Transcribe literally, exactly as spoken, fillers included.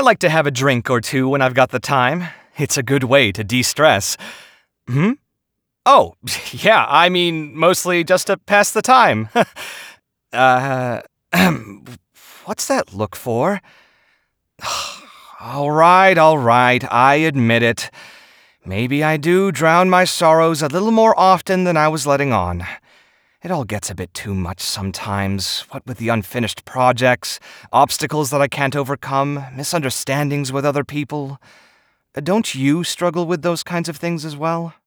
like to have a drink or two when I've got the time. It's a good way to de-stress. Hmm? Oh, yeah, I mean, mostly just to pass the time. uh, what's that look for? All right, all right, I admit it. Maybe I do drown my sorrows a little more often than I was letting on. It all gets a bit too much sometimes, what with the unfinished projects, obstacles that I can't overcome, misunderstandings with other people. Don't you struggle with those kinds of things as well?